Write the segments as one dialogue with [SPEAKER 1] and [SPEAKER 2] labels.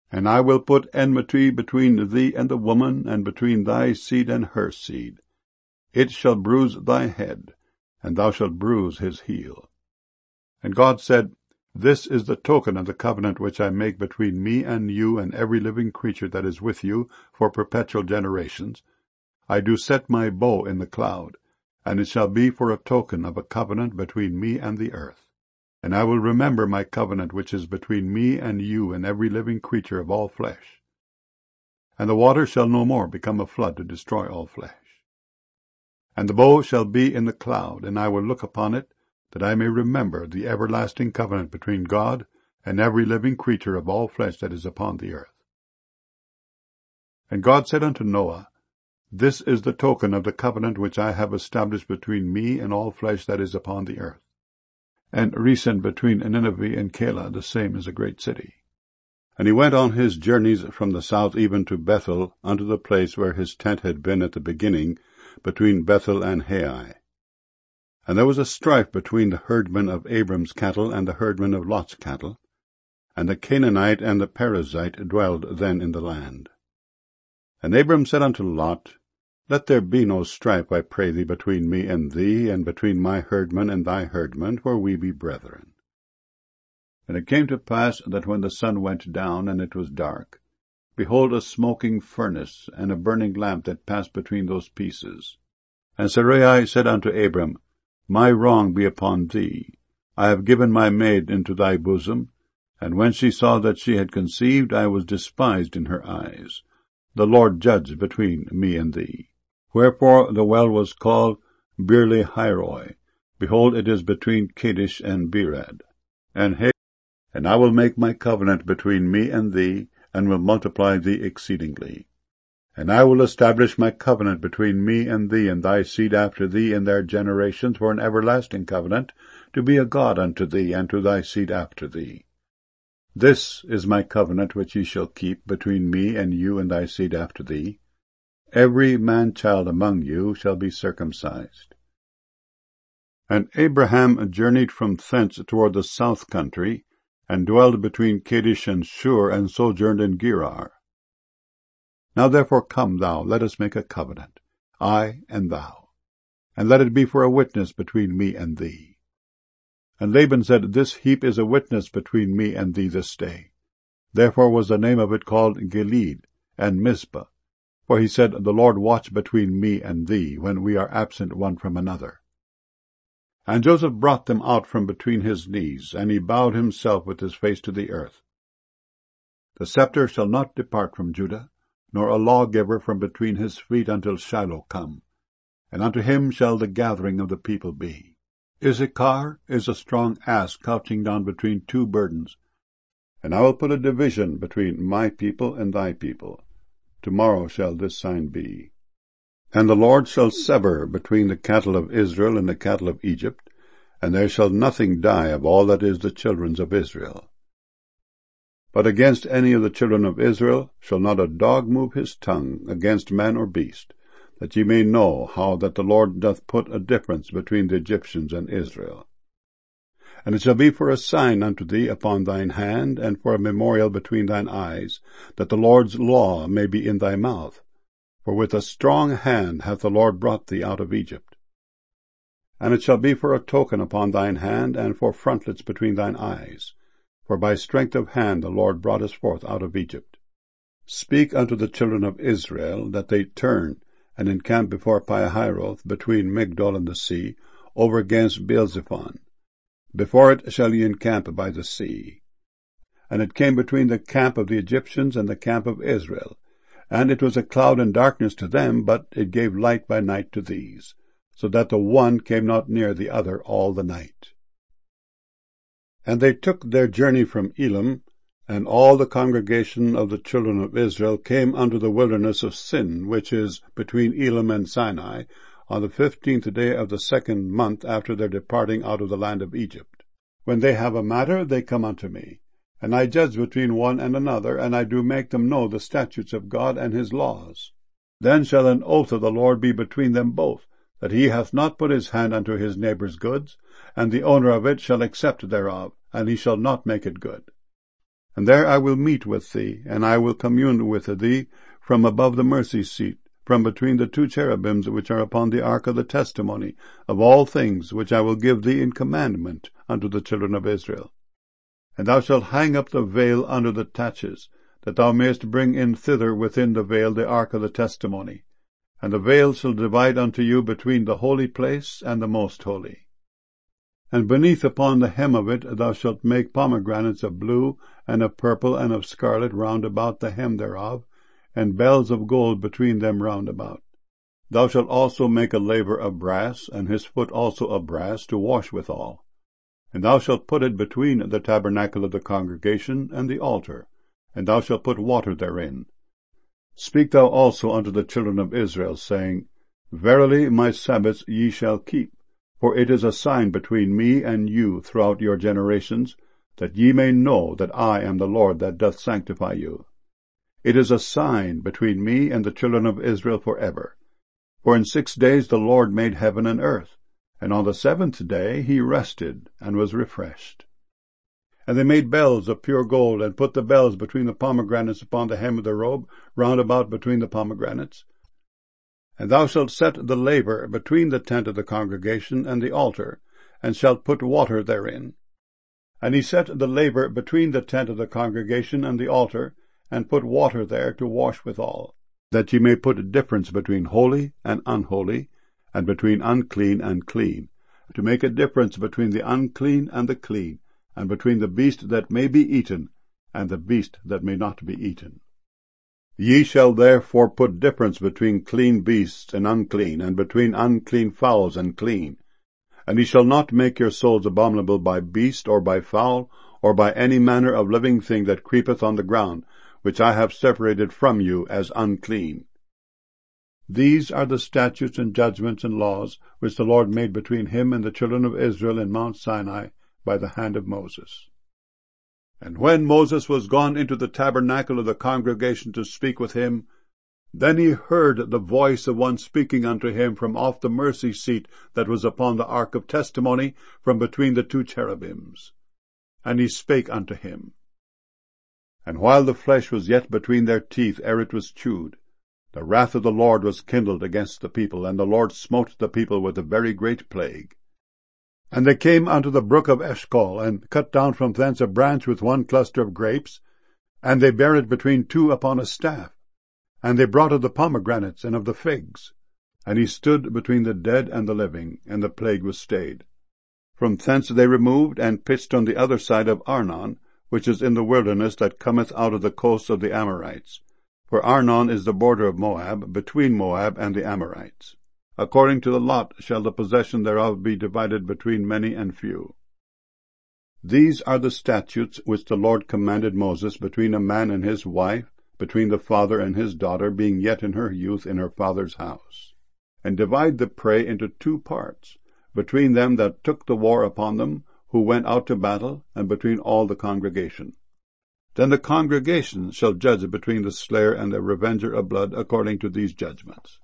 [SPEAKER 1] And I will put enmity between thee and the woman, and between thy seed and her seed. It shall bruise thy head, and thou shalt bruise his heel. And God said, This is the token of the covenant which I make between me and you and every living creature that is with you for perpetual generations. I do set my bow in the cloud, and it shall be for a token of a covenant between me and the earth. And I will remember my covenant which is between me and you and every living creature of all flesh. And the water shall no more become a flood to destroy all flesh. And the bow shall be in the cloud, and I will look upon it, that I may remember the everlasting covenant between God and every living creature of all flesh that is upon the earth. And God said unto Noah, This is the token of the covenant which I have established between me and all flesh that is upon the earth. And Resen between Nineveh and Calah, the same is a great city. And he went on his journeys from the south even to Bethel, unto the place where his tent had been at the beginning, between Bethel and Hai. And there was a strife between the herdmen of Abram's cattle and the herdmen of Lot's cattle, and the Canaanite and the Perizzite dwelled then in the land. And Abram said unto Lot, Let there be no strife, I pray thee, between me and thee, and between my herdmen and thy herdmen, for we be brethren. And it came to pass that when the sun went down, and it was dark, behold, a smoking furnace, and a burning lamp that passed between those pieces. And Sarai said unto Abram, My wrong be upon thee. I have given my maid into thy bosom, and when she saw that she had conceived, I was despised in her eyes. The Lord judge between me and thee. Wherefore the well was called Beer-lahai-roi. Behold, it is between Kadesh and Bered. And I will make my covenant between me and thee, and will multiply thee exceedingly. And I will establish my covenant between me and thee and thy seed after thee in their generations for an everlasting covenant, to be a God unto thee and to thy seed after thee. This is my covenant which ye shall keep between me and you and thy seed after thee. Every man-child among you shall be circumcised. And Abraham journeyed from thence toward the south country, and dwelled between Kadesh and Shur, and sojourned in Gerar. Now therefore come thou, let us make a covenant, I and thou, and let it be for a witness between me and thee. And Laban said, This heap is a witness between me and thee this day. Therefore was the name of it called Gilead and Mizpah, for he said, The Lord watch between me and thee, when we are absent one from another. And Joseph brought them out from between his knees, and he bowed himself with his face to the earth. The scepter shall not depart from Judah, nor a lawgiver from between his feet until Shiloh come, and unto him shall the gathering of the people be. Issachar is a strong ass couching down between two burdens, and I will put a division between my people and thy people. Tomorrow shall this sign be. And the Lord shall sever between the cattle of Israel and the cattle of Egypt, and there shall nothing die of all that is the children's of Israel. But against any of the children of Israel shall not a dog move his tongue against man or beast, that ye may know how that the Lord doth put a difference between the Egyptians and Israel. And it shall be for a sign unto thee upon thine hand, and for a memorial between thine eyes, that the Lord's law may be in thy mouth. For with a strong hand hath the Lord brought thee out of Egypt. And it shall be for a token upon thine hand, and for frontlets between thine eyes. For by strength of hand the Lord brought us forth out of Egypt. Speak unto the children of Israel, that they turn, and encamp before Pihahiroth, between Migdol and the sea, over against Baal-zephon. Before it shall ye encamp by the sea. And it came between the camp of the Egyptians and the camp of Israel, and it was a cloud and darkness to them, but it gave light by night to these, so that the one came not near the other all the night. And they took their journey from Elim, and all the congregation of the children of Israel came unto the wilderness of Sin, which is between Elim and Sinai, on the 15th day of the 2nd month after their departing out of the land of Egypt. When they have a matter, they come unto me. And I judge between one and another, and I do make them know the statutes of God and his laws. Then shall an oath of the Lord be between them both, that he hath not put his hand unto his neighbour's goods, and the owner of it shall accept thereof, and he shall not make it good. And there I will meet with thee, and I will commune with thee from above the mercy seat, from between the two cherubims which are upon the ark of the testimony, of all things which I will give thee in commandment unto the children of Israel. And thou shalt hang up the veil under the taches, that thou mayest bring in thither within the veil the ark of the testimony. And the veil shall divide unto you between the holy place and the most holy. And beneath upon the hem of it thou shalt make pomegranates of blue, and of purple, and of scarlet round about the hem thereof, and bells of gold between them round about. Thou shalt also make a laver of brass, and his foot also of brass, to wash withal. And thou shalt put it between the tabernacle of the congregation and the altar, and thou shalt put water therein. Speak thou also unto the children of Israel, saying, Verily my Sabbaths ye shall keep, for it is a sign between me and you throughout your generations, that ye may know that I am the Lord that doth sanctify you. It is a sign between me and the children of Israel forever. For in 6 days the Lord made heaven and earth, and on the 7th day he rested, and was refreshed. And they made bells of pure gold, and put the bells between the pomegranates upon the hem of the robe, round about between the pomegranates. And thou shalt set the laver between the tent of the congregation and the altar, and shalt put water therein. And he set the laver between the tent of the congregation and the altar, and put water there to wash withal, that ye may put a difference between holy and unholy, and between unclean and clean, to make a difference between the unclean and the clean, and between the beast that may be eaten, and the beast that may not be eaten. Ye shall therefore put difference between clean beasts and between unclean fowls and clean. And ye shall not make your souls abominable by beast, or by fowl, or by any manner of living thing that creepeth on the ground, which I have separated from you as unclean. These are the statutes and judgments and laws which the Lord made between him and the children of Israel in Mount Sinai by the hand of Moses. And when Moses was gone into the tabernacle of the congregation to speak with him, then he heard the voice of one speaking unto him from off the mercy seat that was upon the ark of testimony, from between the two cherubims. And he spake unto him. And while the flesh was yet between their teeth ere it was chewed, the wrath of the Lord was kindled against the people, and the Lord smote the people with a very great plague. And they came unto the brook of Eshcol, and cut down from thence a branch with one cluster of grapes, and they bare it between two upon a staff. And they brought of the pomegranates and of the figs. And he stood between the dead and the living, and the plague was stayed. From thence they removed, and pitched on the other side of Arnon, which is in the wilderness that cometh out of the coast of the Amorites. For Arnon is the border of Moab, between Moab and the Amorites. According to the lot shall the possession thereof be divided between many and few. These are the statutes which the Lord commanded Moses between a man and his wife, between the father and his daughter, being yet in her youth in her father's house. And divide the prey into 2 parts, between them that took the war upon them, who went out to battle, and between all the congregation. Then the congregation shall judge between the slayer and the revenger of blood according to these judgments.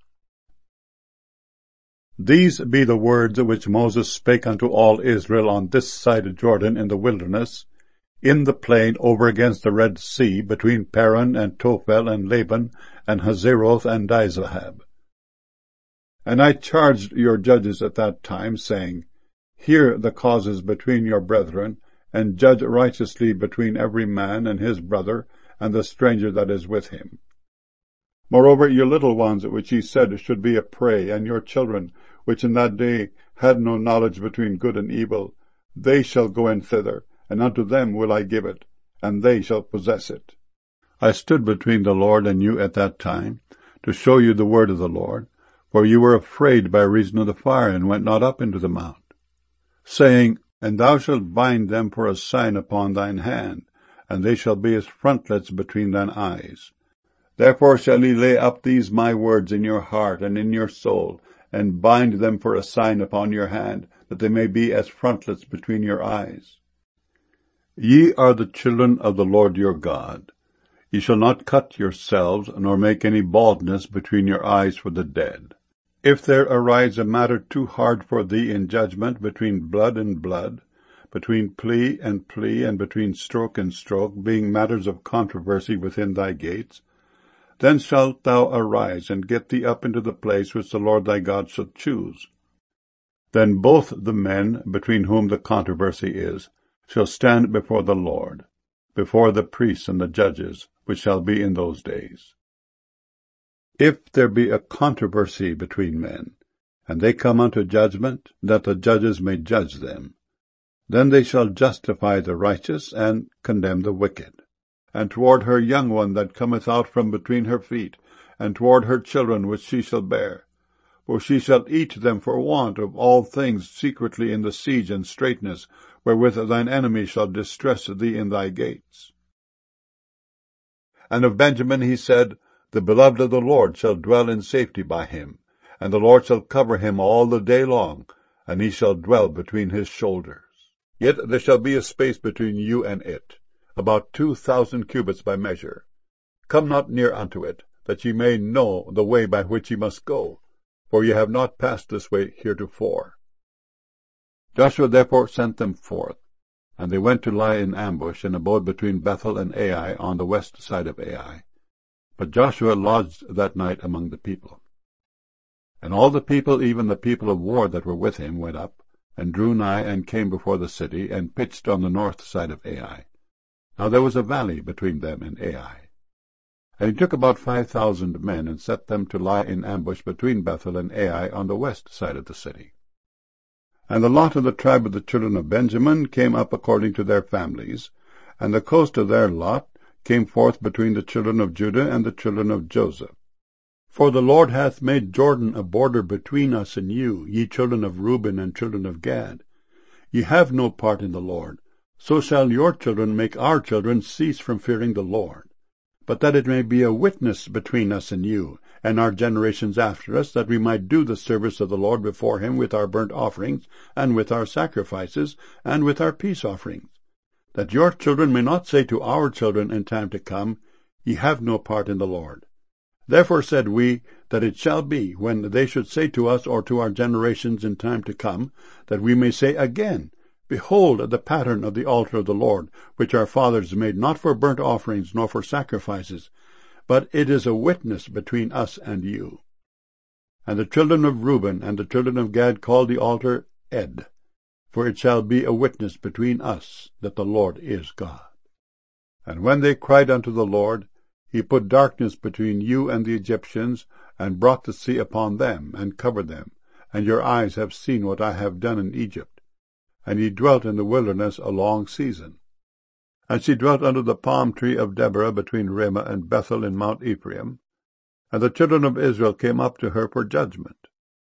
[SPEAKER 1] These be the words which Moses spake unto all Israel on this side of Jordan in the wilderness, in the plain over against the Red Sea, between Paran and Tophel and Laban and Hazeroth and Dizlahab. And I charged your judges at that time, saying, Hear the causes between your brethren, and judge righteously between every man and his brother, and the stranger that is with him. Moreover, your little ones, which ye said should be a prey, and your children, which in that day had no knowledge between good and evil, they shall go in thither, and unto them will I give it, and they shall possess it. I stood between the Lord and you at that time, to show you the word of the Lord, for you were afraid by reason of the fire, and went not up into the mount, saying, And thou shalt bind them for a sign upon thine hand, and they shall be as frontlets between thine eyes. Therefore shall ye lay up these my words in your heart and in your soul, and bind them for a sign upon your hand, that they may be as frontlets between your eyes. Ye are the children of the Lord your God. Ye shall not cut yourselves, nor make any baldness between your eyes for the dead. If there arise a matter too hard for thee in judgment between blood and blood, between plea, and between stroke and stroke, being matters of controversy within thy gates, then shalt thou arise, and get thee up into the place which the Lord thy God shall choose. Then both the men, between whom the controversy is, shall stand before the Lord, before the priests and the judges, which shall be in those days. If there be a controversy between men, and they come unto judgment, that the judges may judge them, then they shall justify the righteous, and condemn the wicked. And toward her young one that cometh out from between her feet, and toward her children which she shall bear, for she shall eat them for want of all things secretly in the siege and straitness, wherewith thine enemy shall distress thee in thy gates. And of Benjamin he said, The beloved of the Lord shall dwell in safety by him, and the Lord shall cover him all the day long, and he shall dwell between his shoulders. Yet there shall be a space between you and it, about 2,000 cubits by measure. Come not near unto it, that ye may know the way by which ye must go, for ye have not passed this way heretofore. Joshua therefore sent them forth, and they went to lie in ambush, and abode between Bethel and Ai on the west side of Ai. But Joshua lodged that night among the people. And all the people, even the people of war that were with him, went up, and drew nigh, and came before the city, and pitched on the north side of Ai. Now there was a valley between them and Ai. And he took about 5,000 men, and set them to lie in ambush between Bethel and Ai on the west side of the city. And the lot of the tribe of the children of Benjamin came up according to their families, and the coast of their lot came forth between the children of Judah and the children of Joseph. For the Lord hath made Jordan a border between us and you, ye children of Reuben and children of Gad. Ye have no part in the Lord, so shall your children make our children cease from fearing the Lord. But that it may be a witness between us and you, and our generations after us, that we might do the service of the Lord before him with our burnt offerings, and with our sacrifices, and with our peace offerings. That your children may not say to our children in time to come, Ye have no part in the Lord. Therefore said we, that it shall be, when they should say to us or to our generations in time to come, that we may say again, Behold the pattern of the altar of the Lord, which our fathers made not for burnt offerings nor for sacrifices, but it is a witness between us and you. And the children of Reuben and the children of Gad called the altar Ed, for it shall be a witness between us that the Lord is God. And when they cried unto the Lord, he put darkness between you and the Egyptians, and brought the sea upon them, and covered them, and your eyes have seen what I have done in Egypt. And ye dwelt in the wilderness a long season. And she dwelt under the palm tree of Deborah between Ramah and Bethel in Mount Ephraim, and the children of Israel came up to her for judgment.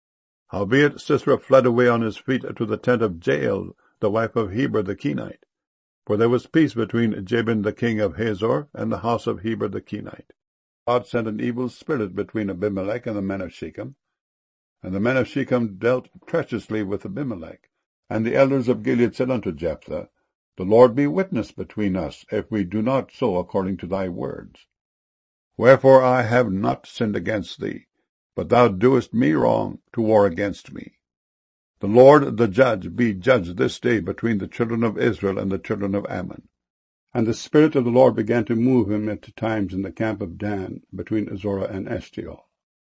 [SPEAKER 1] Howbeit Sisera fled away on his feet to the tent of Jael, the wife of Heber the Kenite. For there was peace between Jabin the king of Hazor and the house of Heber the Kenite. God sent an evil spirit between Abimelech and the men of Shechem, and the men of Shechem dealt treacherously with Abimelech. And the elders of Gilead said unto Jephthah, The Lord be witness between us, if we do not so according to thy words. Wherefore I have not sinned against thee, but thou doest me wrong to war against me. The Lord the judge be judge this day between the children of Israel and the children of Ammon. And the Spirit of the Lord began to move him at times in the camp of Dan, between Zorah and Eshtaol.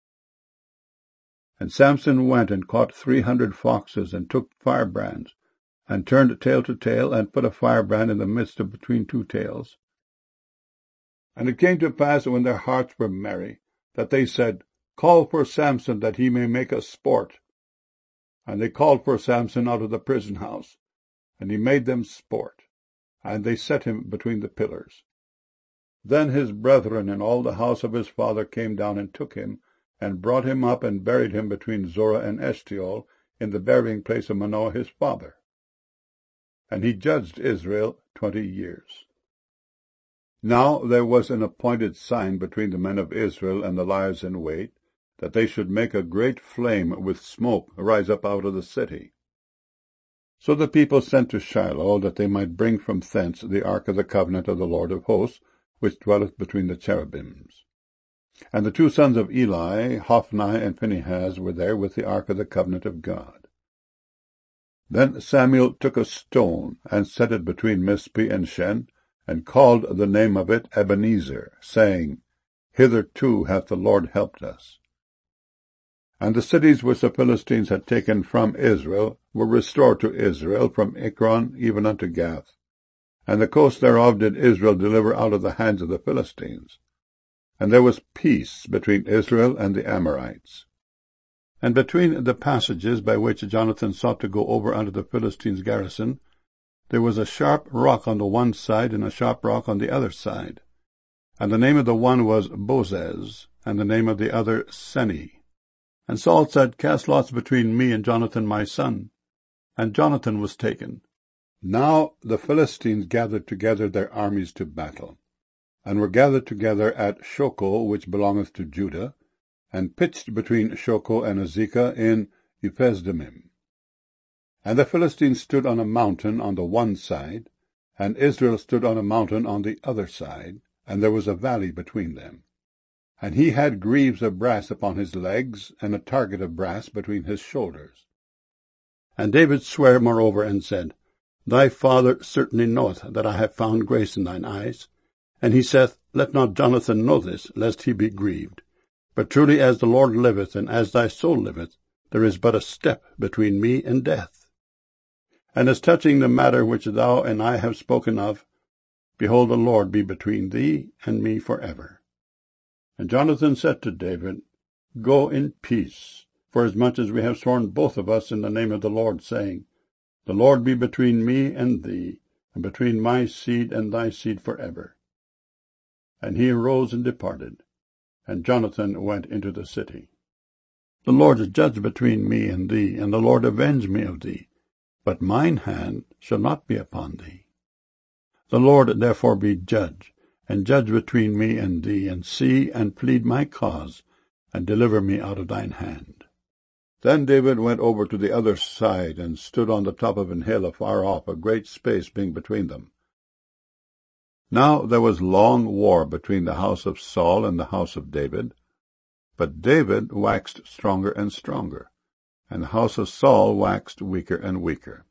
[SPEAKER 1] And Samson went and caught 300 foxes, and took firebrands, and turned tail to tail, and put a firebrand in the midst of between two tails. And it came to pass, when their hearts were merry, that they said, Call for Samson, that he may make us sport. And they called for Samson out of the prison house, and he made them sport, and they set him between the pillars. Then his brethren and all the house of his father came down and took him, and brought him up, and buried him between Zorah and Eshtaol, in the burying place of Manoah his father. And he judged Israel 20 years. Now there was an appointed sign between the men of Israel and the liers in wait, that they should make a great flame with smoke rise up out of the city. So the people sent to Shiloh, that they might bring from thence the ark of the covenant of the Lord of hosts, which dwelleth between the cherubims. And the two sons of Eli, Hophni and Phinehas, were there with the ark of the covenant of God. Then Samuel took a stone, and set it between Mizpeh and Shen, and called the name of it Ebenezer, saying, Hitherto hath the Lord helped us. And the cities which the Philistines had taken from Israel were restored to Israel from Ekron even unto Gath. And the coast thereof did Israel deliver out of the hands of the Philistines. And there was peace between Israel and the Amorites. And between the passages by which Jonathan sought to go over unto the Philistines' garrison, there was a sharp rock on the one side and a sharp rock on the other side. And the name of the one was Bozez, and the name of the other Seni. And Saul said, Cast lots between me and Jonathan my son. And Jonathan was taken. Now the Philistines gathered together their armies to battle, and were gathered together at Shoco, which belongeth to Judah, and pitched between Shoco and Azekah in Ephesdammim. And the Philistines stood on a mountain on the one side, and Israel stood on a mountain on the other side, and there was a valley between them. And he had greaves of brass upon his legs, and a target of brass between his shoulders. And David sware moreover, and said, Thy father certainly knoweth that I have found grace in thine eyes. And he saith, Let not Jonathan know this, lest he be grieved. But truly as the Lord liveth, and as thy soul liveth, there is but a step between me and death. And as touching the matter which thou and I have spoken of, behold, the Lord be between thee and me forever. And Jonathan said to David, Go in peace, forasmuch as we have sworn both of us in the name of the Lord, saying, The Lord be between me and thee, and between my seed and thy seed forever. And he arose and departed, and Jonathan went into the city. The Lord is judge between me and thee, and the Lord avenge me of thee, but mine hand shall not be upon thee. The Lord therefore be judge, and judge between me and thee, and see and plead my cause, and deliver me out of thine hand. Then David went over to the other side, and stood on the top of an hill afar off, a great space being between them. Now there was long war between the house of Saul and the house of David, but David waxed stronger and stronger, and the house of Saul waxed weaker and weaker.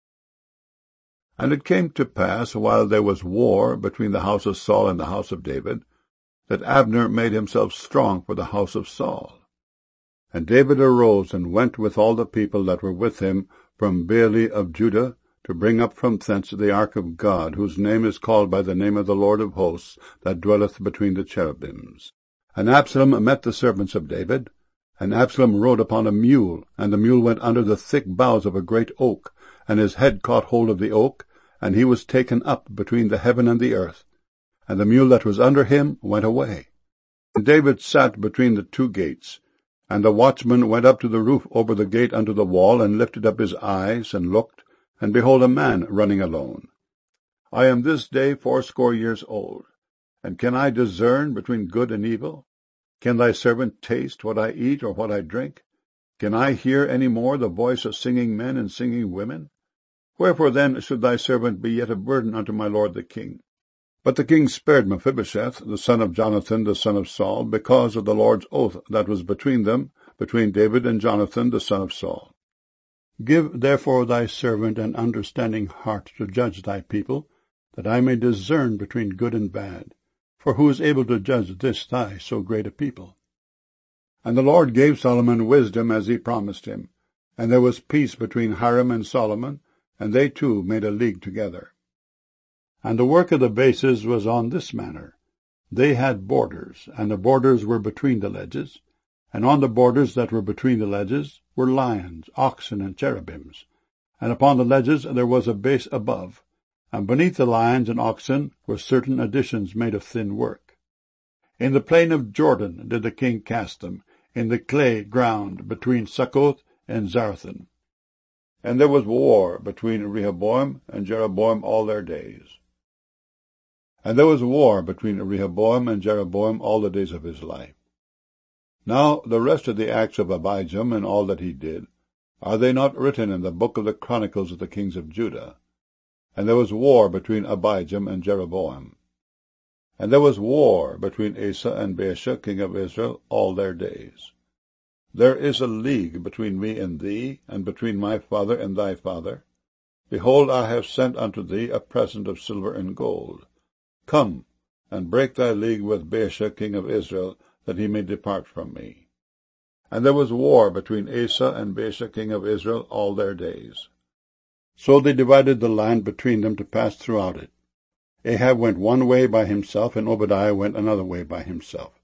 [SPEAKER 1] And it came to pass, while there was war between the house of Saul and the house of David, that Abner made himself strong for the house of Saul. And David arose and went with all the people that were with him from Baale of Judah, to bring up from thence the ark of God, whose name is called by the name of the Lord of hosts, that dwelleth between the cherubims. And Absalom met the servants of David, and Absalom rode upon a mule, and the mule went under the thick boughs of a great oak, and his head caught hold of the oak, and he was taken up between the heaven and the earth, and the mule that was under him went away. And David sat between the two gates, and the watchman went up to the roof over the gate unto the wall, and lifted up his eyes, and looked, and behold, a man running alone. I am this day 80 years old, and can I discern between good and evil? Can thy servant taste what I eat or what I drink? Can I hear any more the voice of singing men and singing women? Wherefore then should thy servant be yet a burden unto my lord the king? But the king spared Mephibosheth, the son of Jonathan, the son of Saul, because of the Lord's oath that was between them, between David and Jonathan, the son of Saul. Give therefore thy servant an understanding heart to judge thy people, that I may discern between good and bad. For who is able to judge this thy so great a people? And the Lord gave Solomon wisdom as he promised him, and there was peace between Hiram and Solomon, and they two made a league together. And the work of the bases was on this manner. They had borders, and the borders were between the ledges, and on the borders that were between the ledges were lions, oxen, and cherubims, and upon the ledges there was a base above, and beneath the lions and oxen were certain additions made of thin work. In the plain of Jordan did the king cast them, in the clay ground between Succoth and Zarethan. And there was war between Rehoboam and Jeroboam all their days. And there was war between Rehoboam and Jeroboam all the days of his life. Now the rest of the acts of Abijam and all that he did, are they not written in the book of the Chronicles of the kings of Judah? And there was war between Abijam and Jeroboam. And there was war between Asa and Baasha king of Israel all their days. There is a league between me and thee, and between my father and thy father. Behold, I have sent unto thee a present of silver and gold. Come, and break thy league with Baasha king of Israel, that he may depart from me. And there was war between Asa and Baasha king of Israel all their days. So they divided the land between them to pass throughout it. Ahab went one way by himself, and Obadiah went another way by himself.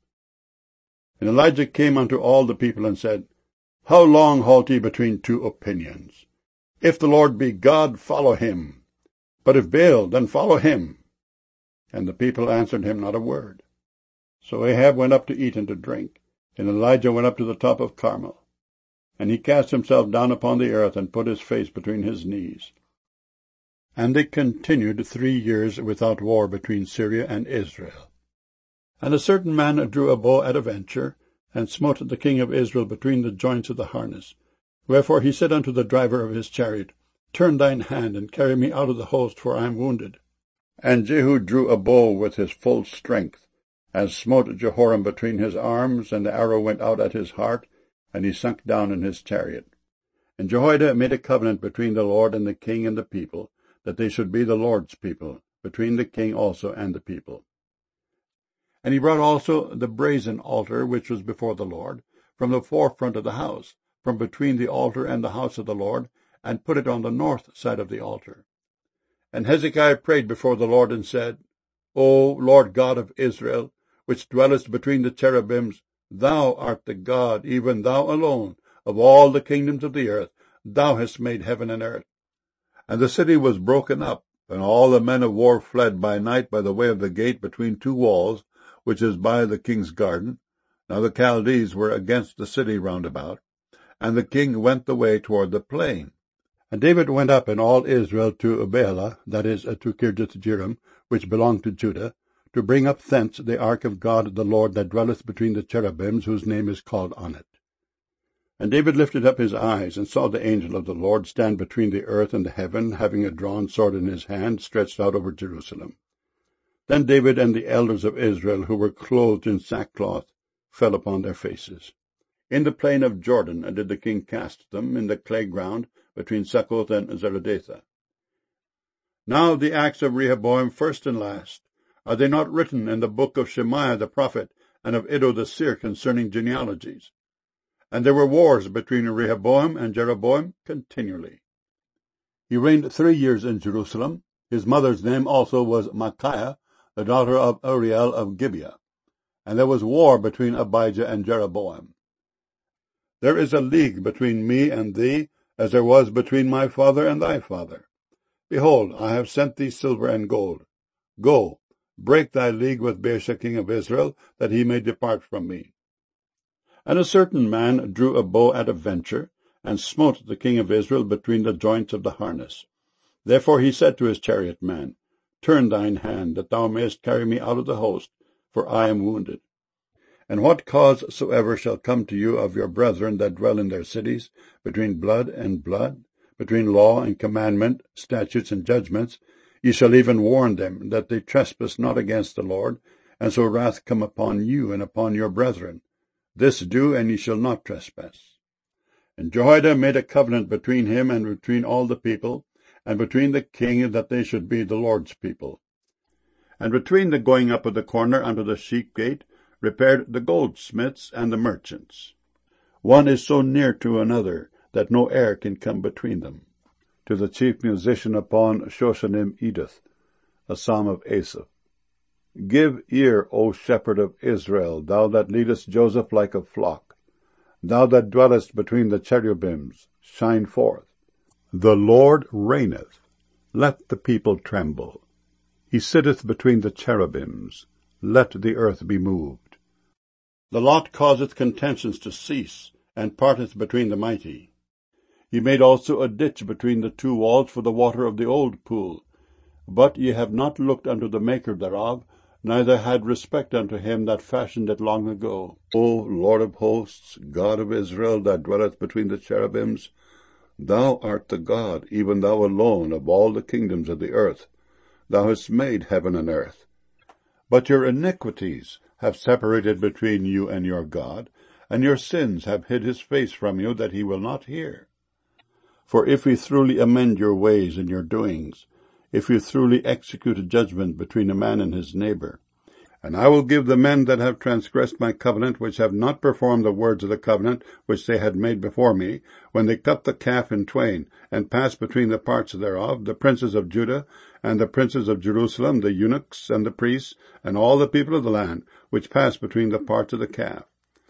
[SPEAKER 1] And Elijah came unto all the people, and said, How long halt ye between two opinions? If the Lord be God, follow him. But if Baal, then follow him. And the people answered him not a word. So Ahab went up to eat and to drink, and Elijah went up to the top of Carmel. And he cast himself down upon the earth, and put his face between his knees. And they continued 3 years without war between Syria and Israel. And a certain man drew a bow at a venture, and smote the king of Israel between the joints of the harness. Wherefore he said unto the driver of his chariot, Turn thine hand, and carry me out of the host, for I am wounded. And Jehu drew a bow with his full strength, and smote Jehoram between his arms, and the arrow went out at his heart, and he sunk down in his chariot. And Jehoiada made a covenant between the Lord and the king and the people, that they should be the Lord's people, between the king also and the people. And he brought also the brazen altar which was before the Lord, from the forefront of the house, from between the altar and the house of the Lord, and put it on the north side of the altar. And Hezekiah prayed before the Lord, and said, O Lord God of Israel, which dwellest between the cherubims, thou art the God, even thou alone, of all the kingdoms of the earth. Thou hast made heaven and earth. And the city was broken up, and all the men of war fled by night by the way of the gate between two walls, which is by the king's garden. Now the Chaldees were against the city round about, and the king went the way toward the plain. And David went up and all Israel to Baalah, that is, to Kirjath-jearim, which belonged to Judah, to bring up thence the ark of God the Lord that dwelleth between the cherubims, whose name is called on it. And David lifted up his eyes, and saw the angel of the Lord stand between the earth and the heaven, having a drawn sword in his hand, stretched out over Jerusalem. Then David and the elders of Israel, who were clothed in sackcloth, fell upon their faces. In the plain of Jordan did the king cast them, in the clay ground, between Succoth and Zeredatha. Now the acts of Rehoboam, first and last, are they not written in the book of Shemaiah the prophet, and of Iddo the seer concerning genealogies? And there were wars between Rehoboam and Jeroboam continually. He reigned 3 years in Jerusalem. His mother's name also was Micaiah, the daughter of Uriel of Gibeah. And there was war between Abijah and Jeroboam. There is a league between me and thee, as there was between my father and thy father. Behold, I have sent thee silver and gold. Go, break thy league with Baasha king of Israel, that he may depart from me. And a certain man drew a bow at a venture, and smote the king of Israel between the joints of the harness. Therefore he said to his chariot man, Turn thine hand, that thou mayest carry me out of the host, for I am wounded. And what cause soever shall come to you of your brethren that dwell in their cities, between blood and blood, between law and commandment, statutes and judgments, ye shall even warn them, that they trespass not against the Lord, and so wrath come upon you and upon your brethren. This do, and ye shall not trespass. And Jehoiada made a covenant between him and between all the people, and between the king, that they should be the Lord's people. And between the going up of the corner unto the sheep gate, repaired the goldsmiths and the merchants. One is so near to another, that no air can come between them. To the chief musician upon Shoshanim Edith, a psalm of Asaph. Give ear, O shepherd of Israel, thou that leadest Joseph like a flock. Thou that dwellest between the cherubims, shine forth. The Lord reigneth. Let the people tremble. He sitteth between the cherubims. Let the earth be moved. The lot causeth contentions to cease, and parteth between the mighty. He made also a ditch between the two walls for the water of the old pool. But ye have not looked unto the maker thereof, neither had respect unto him that fashioned it long ago. O Lord of hosts, God of Israel, that dwelleth between the cherubims, thou art the God, even thou alone, of all the kingdoms of the earth. Thou hast made heaven and earth. But your iniquities have separated between you and your God, and your sins have hid his face from you, that he will not hear. For if ye truly amend your ways and your doings, if you truly execute a judgment between a man and his neighbor, and I will give the men that have transgressed my covenant, which have not performed the words of the covenant which they had made before me, when they cut the calf in twain, and passed between the parts thereof, the princes of Judah, and the princes of Jerusalem, the eunuchs, and the priests, and all the people of the land, which passed between the parts of the calf.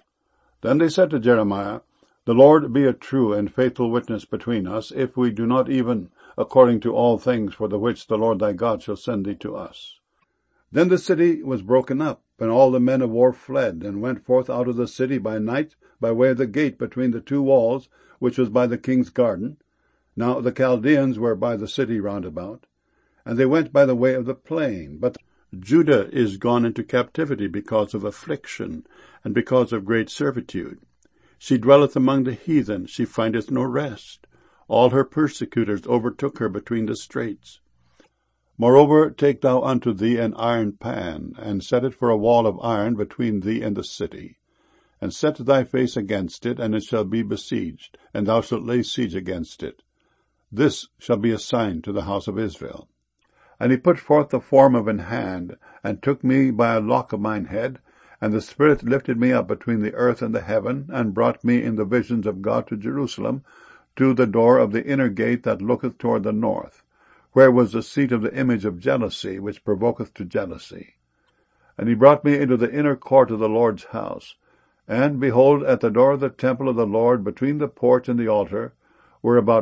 [SPEAKER 1] Then they said to Jeremiah, The Lord be a true and faithful witness between us, if we do not even according to all things for the which the Lord thy God shall send thee to us. Then the city was broken up, and all the men of war fled, and went forth out of the city by night, by way of the gate between the two walls, which was by the king's garden. Now the Chaldeans were by the city round about, and they went by the way of the plain. But Judah is gone into captivity because of affliction, and because of great servitude. She dwelleth among the heathen, she findeth no rest. All her persecutors overtook her between the straits. Moreover, take thou unto thee an iron pan, and set it for a wall of iron between thee and the city. And set thy face against it, and it shall be besieged, and thou shalt lay siege against it. This shall be a sign to the house of Israel. And he put forth the form of an hand, and took me by a lock of mine head, and the Spirit lifted me up between the earth and the heaven, and brought me in the visions of God to Jerusalem, to the door of the inner gate that looketh toward the north, where was the seat of the image of jealousy, which provoketh to jealousy. And he brought me into the inner court of the Lord's house. And, behold, at the door of the temple of the Lord, between the porch and the altar, were about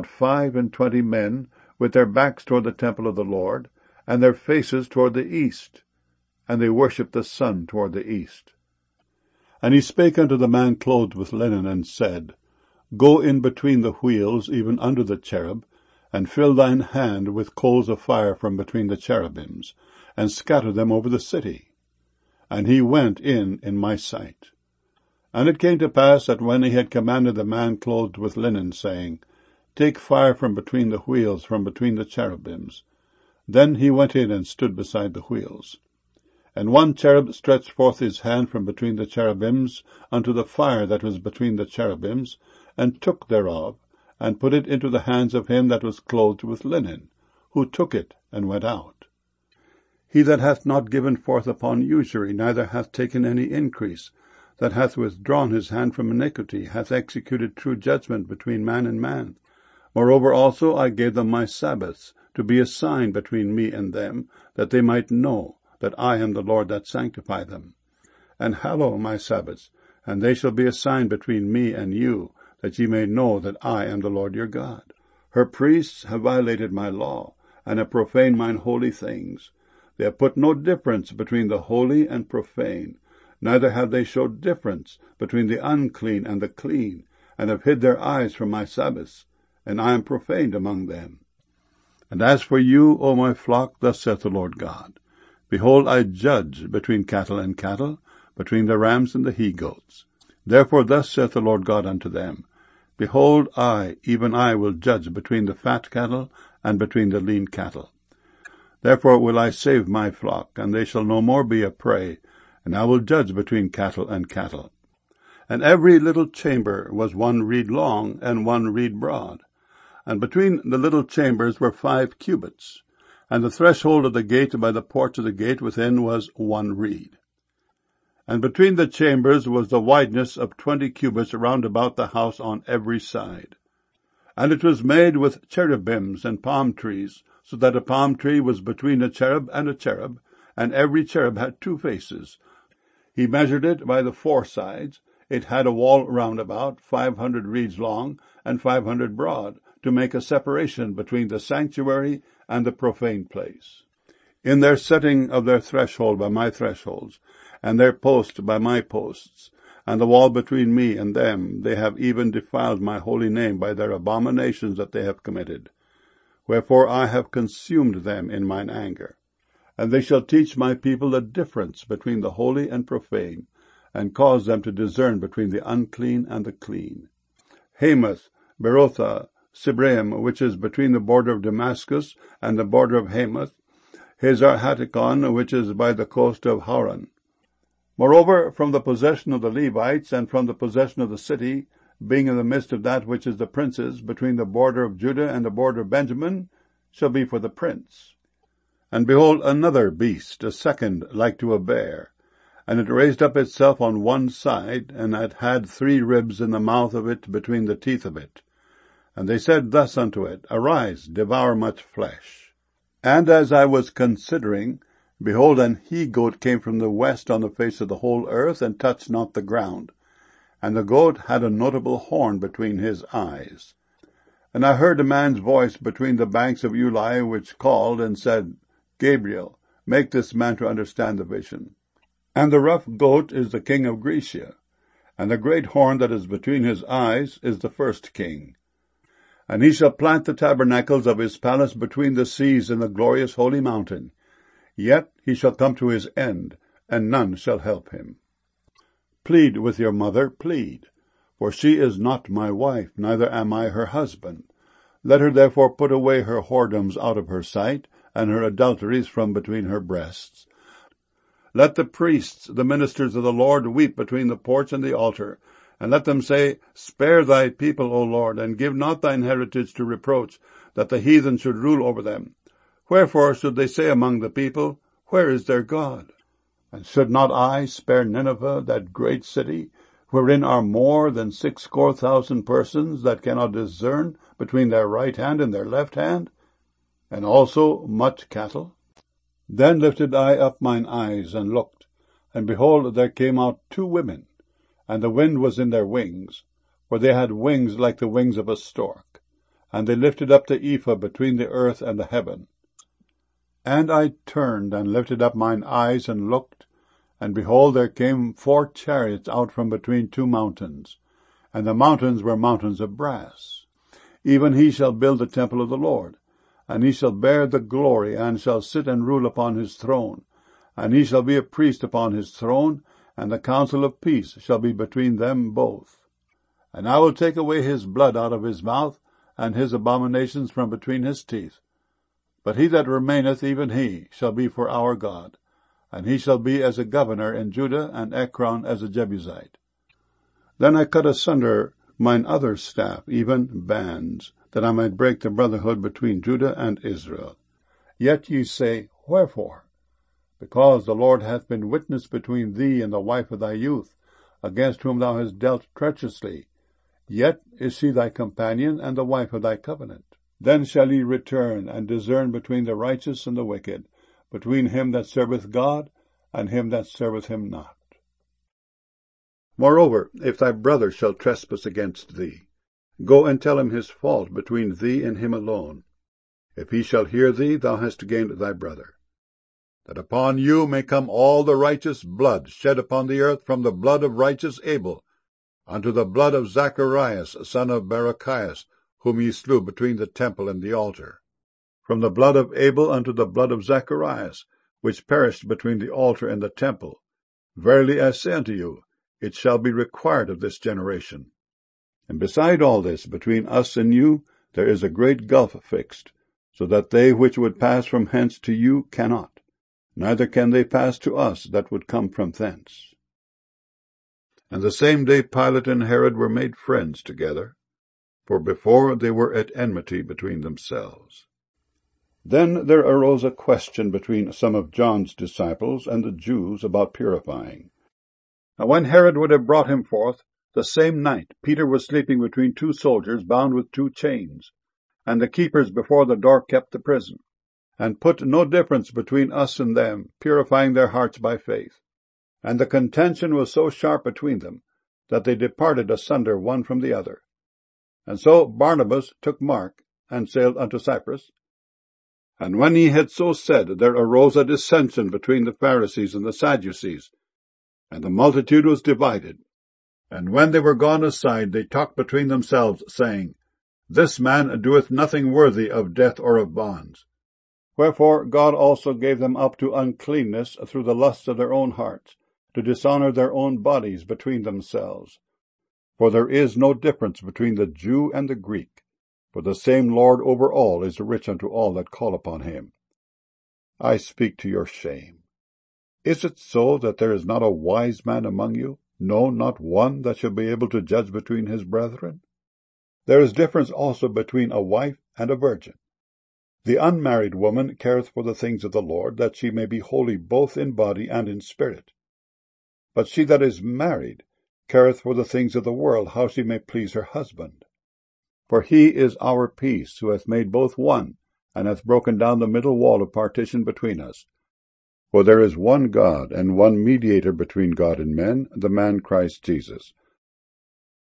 [SPEAKER 1] 25 men, with their backs toward the temple of the Lord, and their faces toward the east. And they worshipped the sun toward the east. And he spake unto the man clothed with linen, and said, Go in between the wheels, even under the cherub, and fill thine hand with coals of fire from between the cherubims, and scatter them over the city. And he went in my sight. And it came to pass that when he had commanded the man clothed with linen, saying, Take fire from between the wheels, from between the cherubims, then he went in and stood beside the wheels. And one cherub stretched forth his hand from between the cherubims unto the fire that was between the cherubims, and took thereof, and put it into the hands of him that was clothed with linen, who took it and went out. He that hath not given forth upon usury, neither hath taken any increase, that hath withdrawn his hand from iniquity, hath executed true judgment between man and man. Moreover also I gave them my Sabbaths, to be a sign between me and them, that they might know that I am the Lord that sanctify them. And hallow my Sabbaths, and they shall be a sign between me and you, that ye may know that I am the Lord your God. Her priests have violated my law, and have profaned mine holy things. They have put no difference between the holy and profane, neither have they showed difference between the unclean and the clean, and have hid their eyes from my Sabbaths, and I am profaned among them. And as for you, O my flock, thus saith the Lord God, Behold, I judge between cattle and cattle, between the rams and the he-goats. Therefore thus saith the Lord God unto them, Behold, I, even I, will judge between the fat cattle and between the lean cattle. Therefore will I save my flock, and they shall no more be a prey, and I will judge between cattle and cattle. And every little chamber was 1 reed long, and 1 reed broad. And between the little chambers were 5 cubits, and the threshold of the gate by the porch of the gate within was 1 reed. And between the chambers was the wideness of 20 cubits round about the house on every side. And it was made with cherubims and palm trees, so that a palm tree was between a cherub, and every cherub had 2 faces. He measured it by the 4 sides. It had a wall round about, 500 reeds long, and 500 broad, to make a separation between the sanctuary and the profane place. In their setting of their threshold by my thresholds, and their post by my posts, and the wall between me and them, they have even defiled my holy name by their abominations that they have committed. Wherefore I have consumed them in mine anger. And they shall teach my people the difference between the holy and profane, and cause them to discern between the unclean and the clean. Hamath, Berothah, Sibraim, which is between the border of Damascus and the border of Hamath, Hazar Hatticon, which is by the coast of Hauran. Moreover, from the possession of the Levites, and from the possession of the city, being in the midst of that which is the prince's, between the border of Judah and the border of Benjamin, shall be for the prince. And behold, another beast, a second, like to a bear. And it raised up itself on one side, and it had 3 ribs in the mouth of it between the teeth of it. And they said thus unto it, Arise, devour much flesh. And as I was considering, behold, an he-goat came from the west on the face of the whole earth, and touched not the ground. And the goat had a notable horn between his eyes. And I heard a man's voice between the banks of Ulai, which called and said, Gabriel, make this man to understand the vision. And the rough goat is the king of Grecia, and the great horn that is between his eyes is the first king. And he shall plant the tabernacles of his palace between the seas in the glorious holy mountain. Yet he shall come to his end, and none shall help him. Plead with your mother, plead, for she is not my wife, neither am I her husband. Let her therefore put away her whoredoms out of her sight, and her adulteries from between her breasts. Let the priests, the ministers of the Lord, weep between the porch and the altar, and let them say, Spare thy people, O Lord, and give not thine heritage to reproach, that the heathen should rule over them. Wherefore should they say among the people, Where is their God? And should not I spare Nineveh, that great city, wherein are more than 60,000 persons that cannot discern between their right hand and their left hand, and also much cattle? Then lifted I up mine eyes, and looked, and behold, there came out 2 women, and the wind was in their wings, for they had wings like the wings of a stork, and they lifted up the ephah between the earth and the heaven. And I turned, and lifted up mine eyes, and looked, and behold, there came 4 chariots out from between 2 mountains, and the mountains were mountains of brass. Even he shall build the temple of the Lord, and he shall bear the glory, and shall sit and rule upon his throne. And he shall be a priest upon his throne, and the counsel of peace shall be between them both. And I will take away his blood out of his mouth, and his abominations from between his teeth. But he that remaineth, even he, shall be for our God, and he shall be as a governor in Judah, and Ekron as a Jebusite. Then I cut asunder mine other staff, even bands, that I might break the brotherhood between Judah and Israel. Yet ye say, Wherefore? Because the Lord hath been witness between thee and the wife of thy youth, against whom thou hast dealt treacherously. Yet is she thy companion, and the wife of thy covenant. Then shall ye return, and discern between the righteous and the wicked, between him that serveth God, and him that serveth him not. Moreover, if thy brother shall trespass against thee, go and tell him his fault between thee and him alone. If he shall hear thee, thou hast gained thy brother. That upon you may come all the righteous blood shed upon the earth, from the blood of righteous Abel unto the blood of Zacharias, son of Barachias, whom ye slew between the temple and the altar. From the blood of Abel unto the blood of Zacharias, which perished between the altar and the temple. Verily I say unto you, it shall be required of this generation. And beside all this, between us and you, there is a great gulf fixed, so that they which would pass from hence to you cannot, neither can they pass to us that would come from thence. And the same day Pilate and Herod were made friends together, for before they were at enmity between themselves. Then there arose a question between some of John's disciples and the Jews about purifying. Now when Herod would have brought him forth, the same night Peter was sleeping between 2 soldiers, bound with 2 chains, and the keepers before the door kept the prison, and put no difference between us and them, purifying their hearts by faith. And the contention was so sharp between them, that they departed asunder one from the other. And so Barnabas took Mark, and sailed unto Cyprus. And when he had so said, there arose a dissension between the Pharisees and the Sadducees, and the multitude was divided. And when they were gone aside, they talked between themselves, saying, This man doeth nothing worthy of death or of bonds. Wherefore God also gave them up to uncleanness through the lusts of their own hearts, to dishonor their own bodies between themselves. For there is no difference between the Jew and the Greek, for the same Lord over all is rich unto all that call upon him. I speak to your shame. Is it so that there is not a wise man among you, no, not one, that shall be able to judge between his brethren? There is difference also between a wife and a virgin. The unmarried woman careth for the things of the Lord, that she may be holy both in body and in spirit. But she that is married careth for the things of the world, how she may please her husband. For he is our peace, who hath made both one, and hath broken down the middle wall of partition between us. For there is one God, and one mediator between God and men, the man Christ Jesus,